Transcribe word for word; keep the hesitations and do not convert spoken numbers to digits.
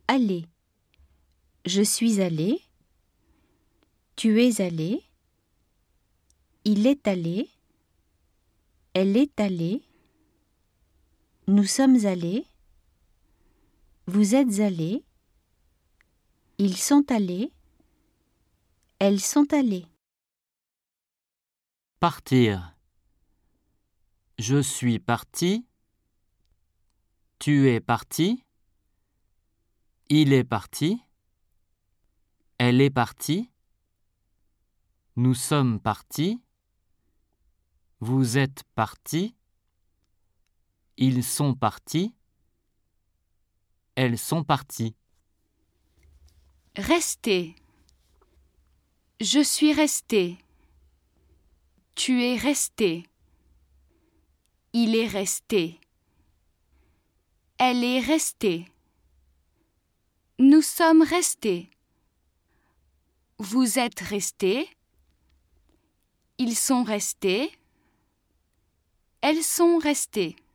aller. Je suis allé. Tu es allé. Il est allé. Elle est allée. Nous sommes allés. Vous êtes allés. Ils sont allés. Elles sont allées. Partir. Je suis parti. Tu es parti. Il est parti. Elle est partie. Nous sommes partis. Vous êtes partis. Ils sont partis. Elles sont parties. Rester. Je suis resté. Tu es resté. Il est resté. Elle est restée. Nous sommes restés. Vous êtes restés. Ils sont restés. Elles sont restées.